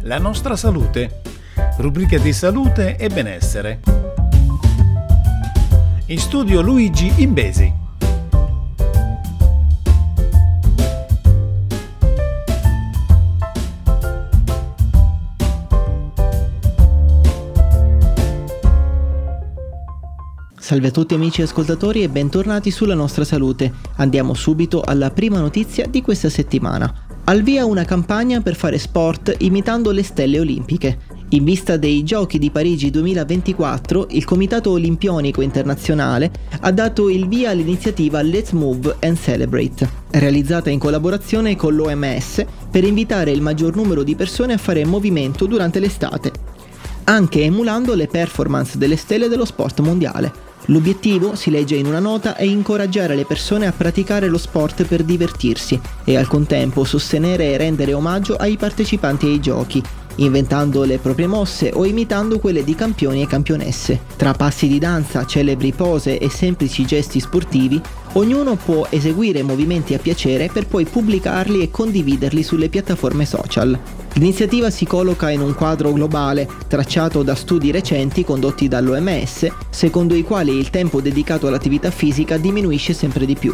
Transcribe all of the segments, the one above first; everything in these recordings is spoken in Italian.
La nostra salute, rubrica di salute e benessere. In studio Luigi Imbesi. Salve a tutti amici ascoltatori e bentornati sulla nostra salute. Andiamo subito alla prima notizia di questa settimana. Al via una campagna per fare sport imitando le stelle olimpiche. In vista dei Giochi di Parigi 2024, il Comitato Olimpionico Internazionale ha dato il via all'iniziativa Let's Move and Celebrate, realizzata in collaborazione con l'OMS per invitare il maggior numero di persone a fare movimento durante l'estate, anche emulando le performance delle stelle dello sport mondiale. L'obiettivo, si legge in una nota, è incoraggiare le persone a praticare lo sport per divertirsi e al contempo sostenere e rendere omaggio ai partecipanti ai giochi, inventando le proprie mosse o imitando quelle di campioni e campionesse. Tra passi di danza, celebri pose e semplici gesti sportivi, ognuno può eseguire movimenti a piacere per poi pubblicarli e condividerli sulle piattaforme social. L'iniziativa si colloca in un quadro globale tracciato da studi recenti condotti dall'OMS, secondo i quali il tempo dedicato all'attività fisica diminuisce sempre di più.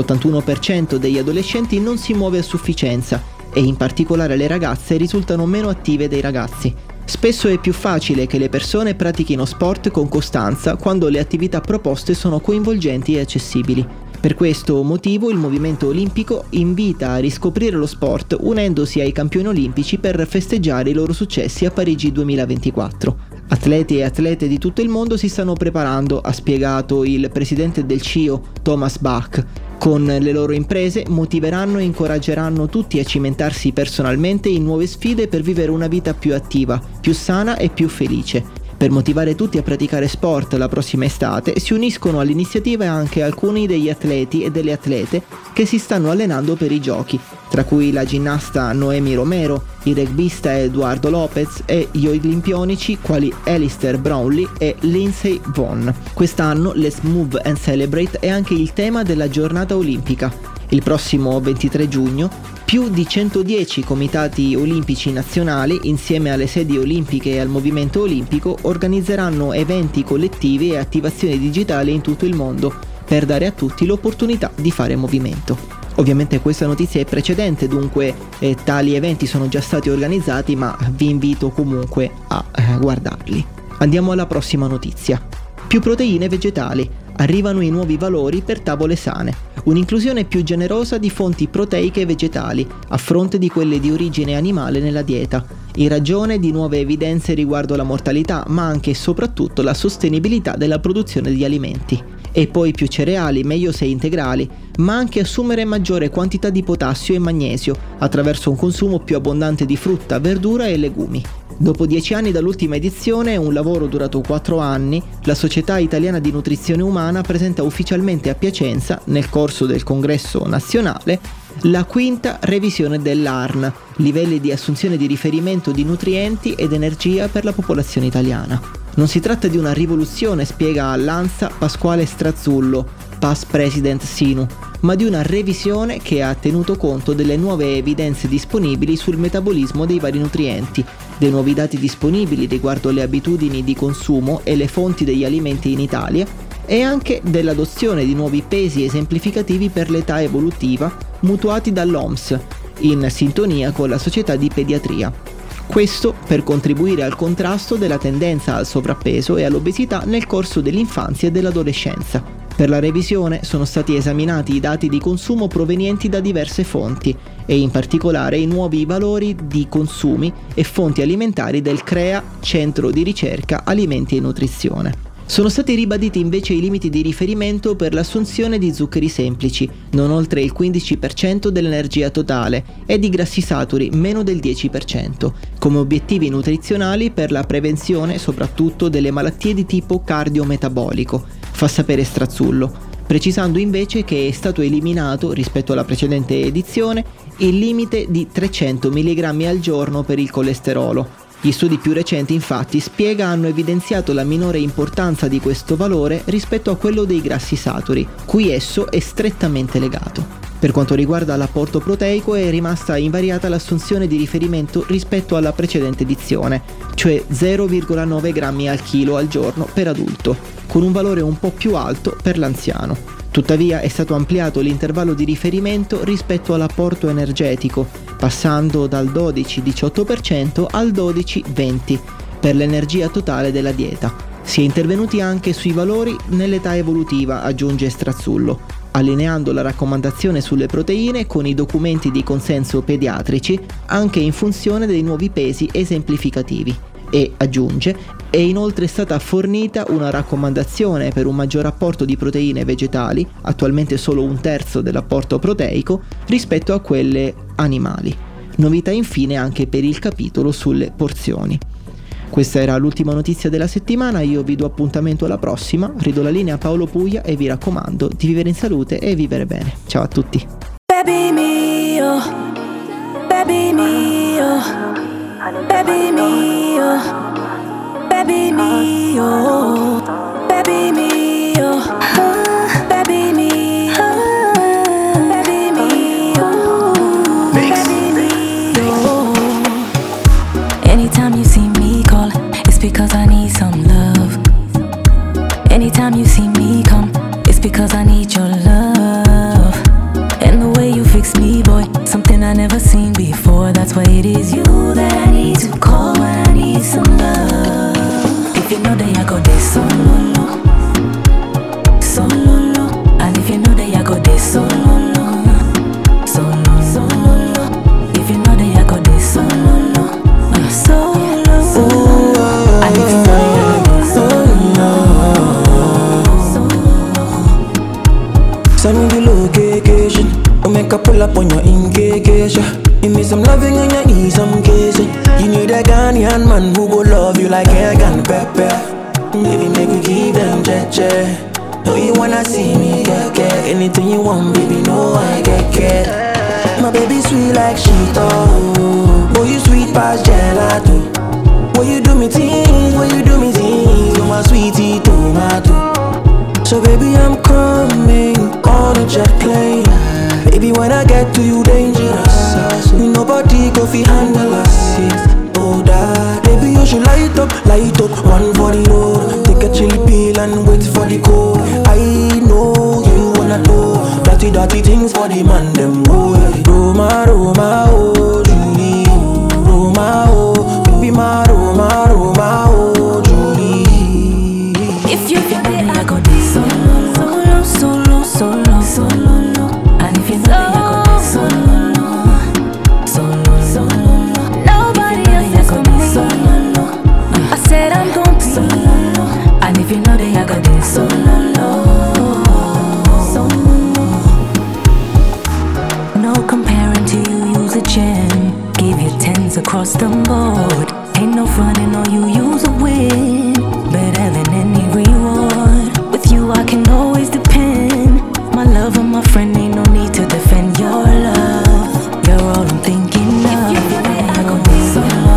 L'81% degli adolescenti non si muove a sufficienza e in particolare le ragazze risultano meno attive dei ragazzi. Spesso è più facile che le persone pratichino sport con costanza quando le attività proposte sono coinvolgenti e accessibili. Per questo motivo il movimento olimpico invita a riscoprire lo sport unendosi ai campioni olimpici per festeggiare i loro successi a Parigi 2024. Atleti e atlete di tutto il mondo si stanno preparando, ha spiegato il presidente del CIO, Thomas Bach. Con le loro imprese motiveranno e incoraggeranno tutti a cimentarsi personalmente in nuove sfide per vivere una vita più attiva, più sana e più felice. Per motivare tutti a praticare sport la prossima estate si uniscono all'iniziativa anche alcuni degli atleti e delle atlete che si stanno allenando per i giochi, tra cui la ginnasta Noemi Romero, il rugbista Eduardo Lopez e gli olimpionici quali Alistair Brownlee e Lindsey Vonn. Quest'anno Let's Move and Celebrate è anche il tema della giornata olimpica. Il prossimo 23 giugno più di 110 comitati olimpici nazionali, insieme alle sedi olimpiche e al movimento olimpico, organizzeranno eventi collettivi e attivazioni digitali in tutto il mondo per dare a tutti l'opportunità di fare movimento. Ovviamente questa notizia è precedente, dunque tali eventi sono già stati organizzati, ma vi invito comunque a guardarli. Andiamo alla prossima notizia. Più proteine vegetali. Arrivano i nuovi valori per tavole sane. Un'inclusione più generosa di fonti proteiche vegetali, a fronte di quelle di origine animale nella dieta, in ragione di nuove evidenze riguardo la mortalità, ma anche e soprattutto la sostenibilità della produzione di alimenti. E poi più cereali, meglio se integrali, ma anche assumere maggiore quantità di potassio e magnesio, attraverso un consumo più abbondante di frutta, verdura e legumi. Dopo 10 anni dall'ultima edizione, un lavoro durato 4 anni, la Società Italiana di Nutrizione Umana presenta ufficialmente a Piacenza, nel corso del congresso nazionale, la quinta revisione dell'ARN, livelli di assunzione di riferimento di nutrienti ed energia per la popolazione italiana. Non si tratta di una rivoluzione, spiega all'ANSA Pasquale Strazzullo, past president SINU, ma di una revisione che ha tenuto conto delle nuove evidenze disponibili sul metabolismo dei vari nutrienti, dei nuovi dati disponibili riguardo le abitudini di consumo e le fonti degli alimenti in Italia, e anche dell'adozione di nuovi pesi esemplificativi per l'età evolutiva mutuati dall'OMS, in sintonia con la Società di Pediatria. Questo per contribuire al contrasto della tendenza al sovrappeso e all'obesità nel corso dell'infanzia e dell'adolescenza. Per la revisione sono stati esaminati i dati di consumo provenienti da diverse fonti e in particolare i nuovi valori di consumi e fonti alimentari del CREA, Centro di Ricerca Alimenti e Nutrizione. Sono stati ribaditi invece i limiti di riferimento per l'assunzione di zuccheri semplici, non oltre il 15% dell'energia totale, e di grassi saturi, meno del 10%, come obiettivi nutrizionali per la prevenzione soprattutto delle malattie di tipo cardiometabolico, fa sapere Strazzullo, precisando invece che è stato eliminato, rispetto alla precedente edizione, il limite di 300 mg al giorno per il colesterolo. Gli studi più recenti infatti hanno evidenziato la minore importanza di questo valore rispetto a quello dei grassi saturi, cui esso è strettamente legato. Per quanto riguarda l'apporto proteico è rimasta invariata l'assunzione di riferimento rispetto alla precedente edizione, cioè 0,9 grammi al chilo al giorno per adulto, con un valore un po' più alto per l'anziano. Tuttavia è stato ampliato l'intervallo di riferimento rispetto all'apporto energetico, passando dal 12-18% al 12-20% per l'energia totale della dieta. Si è intervenuti anche sui valori nell'età evolutiva, aggiunge Strazzullo, allineando la raccomandazione sulle proteine con i documenti di consenso pediatrici anche in funzione dei nuovi pesi esemplificativi. E, aggiunge, è inoltre stata fornita una raccomandazione per un maggior apporto di proteine vegetali, attualmente solo 1/3 dell'apporto proteico, rispetto a quelle animali. Novità infine anche per il capitolo sulle porzioni. Questa era l'ultima notizia della settimana, io vi do appuntamento alla prossima, ridò la linea a Paolo Puglia e vi raccomando di vivere in salute e vivere bene. Ciao a tutti. Baby mio, baby mio, baby mio, baby mio, baby mio, baby mio, baby mio, baby mio. Anytime you see me call, it's because I need some love. Anytime you see me come, it's because I need your love. And the way you fix me, boy, something I never seen before. That's why it is you that I need to call when I need some love. If you know that I got this solo, solo, and if you know that I got this solo, solo, if you know that I got this solo, solo, and if you know that I got this solo. Send me the location, I'll make a pull up on your engagement. You need some loving and you need some kissing. You need a Ghanaian man who go love you like egg and pepper. Baby, make me give them jet. Know you wanna see me get. Anything you want, baby, know I get. My baby sweet like Cheeto. Boy, you sweet past gelato. Boy, you do me things, you're my sweetie tomato. So baby, I'm coming on a jet plane. Baby, when I get to you, dangerous. Nobody go fi handle us. Oh, that baby, you should light up, one for the road. Take a chill pill and wait for the code. I know you wanna know dirty things for the man them. Oh, Roma, oh, Julie, Roma, oh, baby, my Roma, oh, Julie. If you feel that I got this solo, and if you know that I got this solo, nobody else is for me. I said I'm gon' be solo, and if you know that I got this solo, no comparing to you, use a gem, give you 10s across the board. Ain't no frontin' or you use a win, better than any reward. With you I can always depend. My love and my friend, ain't no need to defend your love. You're all I'm thinking of. If you know that I got this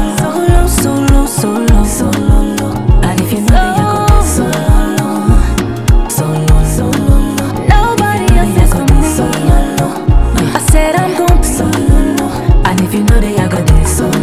solo, and if you know that I got this solo, nobody else is for me. I said I'm gon' be solo, and if you know that I got this solo.